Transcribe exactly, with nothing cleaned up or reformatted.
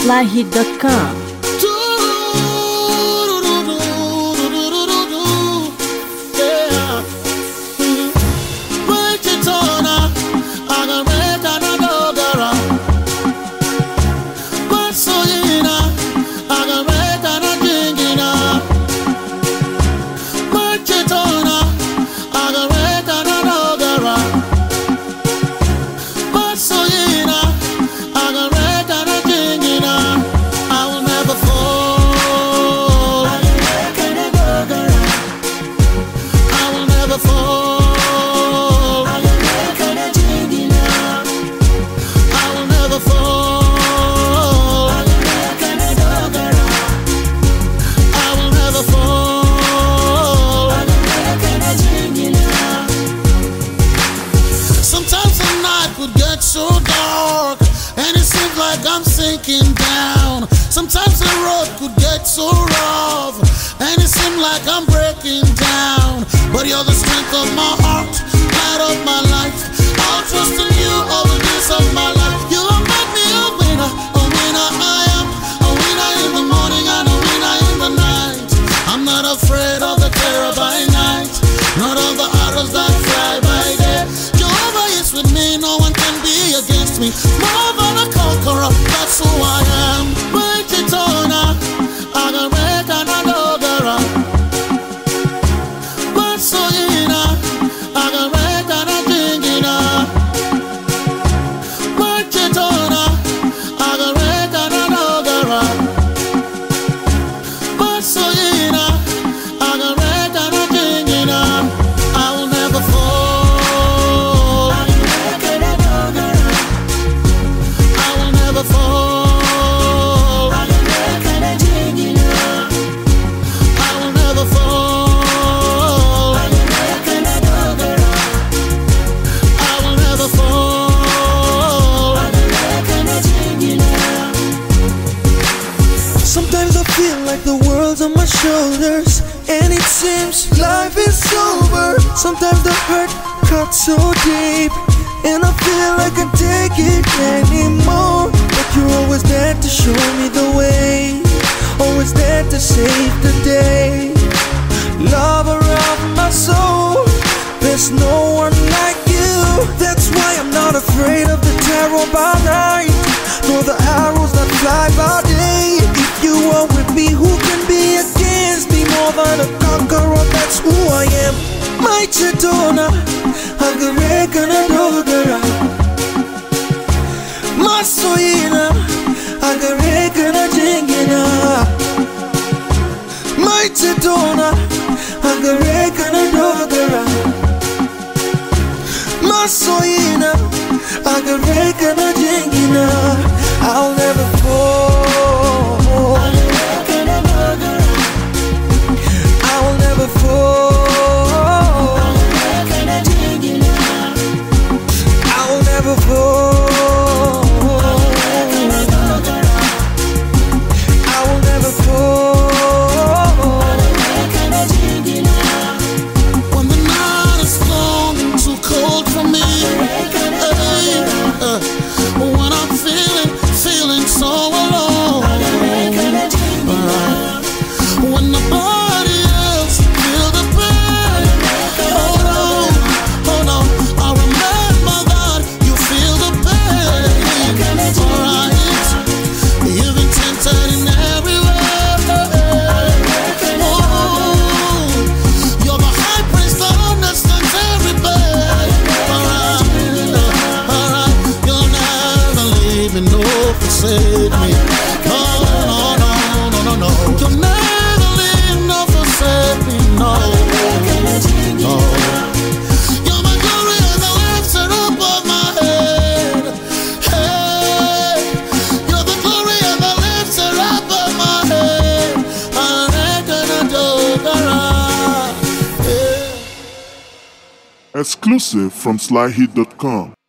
sly hit dot com. So dark, and it seems like I'm sinking down. Sometimes the road could get so rough, and it seems like I'm breaking down. But you're the strength of my heart, light of my life. I'll trust in you all the days of my life. You will make me a winner, a winner I am. A winner in the morning and a winner in the night. I'm not afraid of the terror by night, not of the arrows that fly by day. Jehovah is with me, no one can be against me. More than a conqueror, that's who I am. Mighty Tona, Agareka na Dogara. Basoyina, Agareka na Jingina. Mighty Tona, Agareka na Dogara. Basoyina, Agareka na Jingina. I will never fall. Sometimes I feel like the world's on my shoulders, and it seems life is over. Sometimes the hurt cuts so deep, and I feel like I can't take it anymore. But you're always there to show me the way, always there to save the day. Lover of my soul, there's no one like you. That's why I'm not afraid of the terror by night, nor the arrows that fly by day. If you are with me, who can be against me? More than a conqueror, that's who I am. Mighty Tona, Agareka na Dogara. Masoyina, Agareka na Jingina. Mighty Tona, Agareka na Dogara. Masoyina, Agareka na Jingina. I'll never fall. I'll never fall. I'll never fall. I will never fall. When the night is long and too cold for me, hey, uh, when I'm feeling, feeling so alone, uh, when nobody else feel the pain, oh no, oh no, I remember that you feel the pain, alright, you've been tempted in every way, oh, you're the high priest that understands every pain, alright, alright, you'll never leave me nor forsake me, no, no, no, no, no, no, you'll never leave nor forsake me, no, no. You're my glory and the lifter up of my head, hey, you're the glory and the lifter up of my head, Agareka na Dogara, yeah. Exclusive from sly hit dot com.